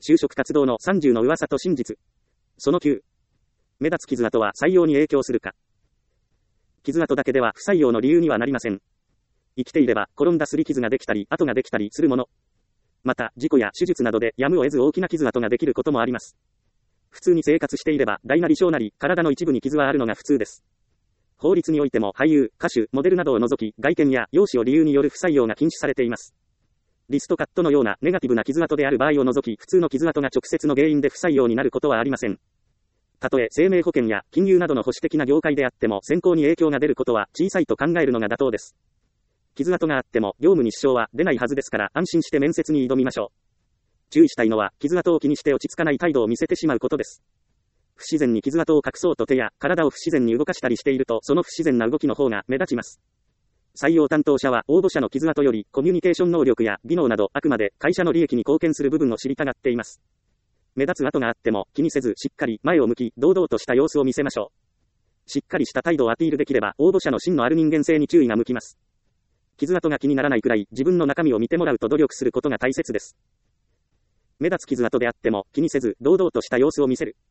就職活動の30の噂と真実。その9。目立つ傷跡は採用に影響するか。傷跡だけでは不採用の理由にはなりません。生きていれば、転んだ擦り傷ができたり、跡ができたりするもの。また、事故や手術などでやむを得ず大きな傷跡ができることもあります。普通に生活していれば、大なり小なり、体の一部に傷はあるのが普通です。法律においても俳優、歌手、モデルなどを除き、外見や容姿を理由による不採用が禁止されています。リストカットのようなネガティブな傷跡である場合を除き、普通の傷跡が直接の原因で不採用になることはありません。たとえ生命保険や金融などの保守的な業界であっても選考に影響が出ることは小さいと考えるのが妥当です。傷跡があっても業務に支障は出ないはずですから安心して面接に挑みましょう。注意したいのは傷跡を気にして落ち着かない態度を見せてしまうことです。不自然に傷跡を隠そうと手や体を不自然に動かしたりしているとその不自然な動きの方が目立ちます。採用担当者は応募者の傷跡よりコミュニケーション能力や技能などあくまで会社の利益に貢献する部分を知りたがっています。目立つ跡があっても気にせずしっかり前を向き堂々とした様子を見せましょう。しっかりした態度をアピールできれば応募者の芯のある人間性に注意が向きます。傷跡が気にならないくらい自分の中身を見てもらうと努力することが大切です。目立つ傷跡であっても気にせず堂々とした様子を見せる。